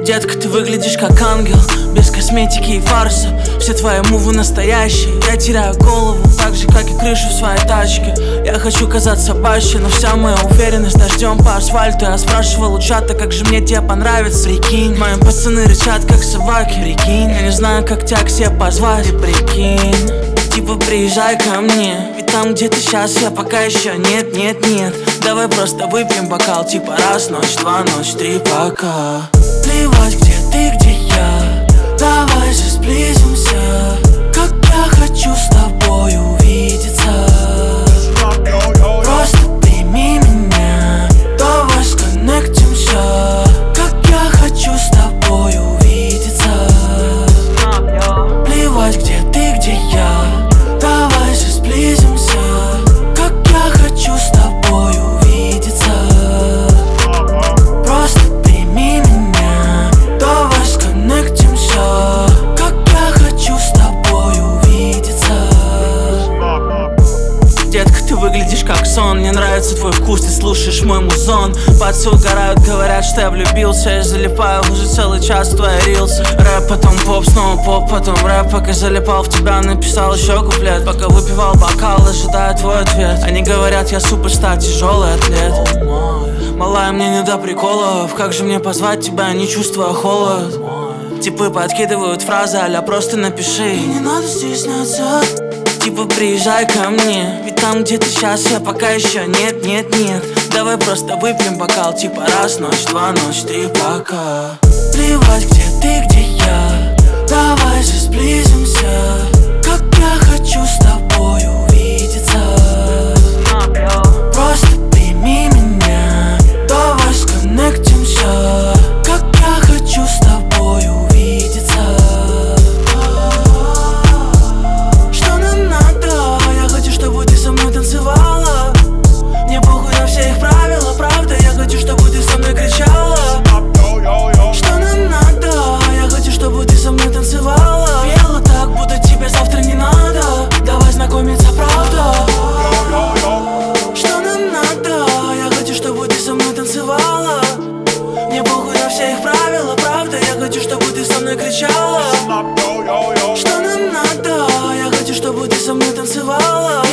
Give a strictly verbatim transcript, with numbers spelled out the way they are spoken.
Детка, ты выглядишь как ангел, без косметики и фарса. Все твои мувы настоящие, я теряю голову, так же, как и крышу в своей тачке. Я хочу казаться баще, но вся моя уверенность дождем по асфальту. Я спрашивал у чата, как же мне тебе понравится. Прикинь, мои пацаны рычат, как собаки. Прикинь, я не знаю, как тебя к себе позвать. И прикинь, типа приезжай ко мне, ведь там, где ты сейчас, я пока еще нет, нет, нет. Давай просто выпьем бокал, типа раз, ночь, два, ночь, три, пока. Плевать, где ты, где я, давай же сблизимся. Как я хочу с тобой увидеться. Просто прими меня, давай сконнектимся. Как я хочу с тобой увидеться. Плевать, где ты, где я, давай же сблизимся. Как я хочу с тобой увидеться. Просто прими меня, давай сконнектимся. Как я хочу с тобой увидеться. Детка, ты выглядишь как сон, мне нравится твой вкус, ты слушаешь мой музон. Пацы угорают, говорят, что я влюбился. Я залипаю уже целый час в твои рилсы. Рэп, потом поп, снова поп, потом рэп. Пока залипал в тебя, написал еще куплет. Пока выпивал бокал, ожидая твой ответ. Они говорят, я суперстар, тяжелый атлет. Малая, мне не до приколов, как же мне позвать тебя, не чувствуя холод. Типы подкидывают фразы, а-ля просто напиши. И не надо стесняться. Типа приезжай ко мне, ведь там, где ты сейчас, я пока еще нет, нет, нет. Давай просто выпьем бокал, типа раз, ночь, два, ночь, три, пока. Плевать, где ты, где я, давай же сблизимся. Как я хочу с тобой увидеться. Просто прими меня, давай сконнектимся. Как я хочу с тобой увидеться. Что нам надо? Я хочу, чтобы ты со мной танцевала. Мне похуй на все их правила, правда. Я хочу, чтобы ты со мной кричала. Что нам надо? Я хочу, чтобы ты со мной танцевала. Пела так, будто тебе завтра не надо. Давай знакомиться, правда. Что нам надо? Я хочу, чтобы ты со мной танцевала. Мне похуй на все их правила, правда. Я хочу, чтобы ты со мной кричала. Что нам надо? Я хочу, чтобы ты со мной танцевала.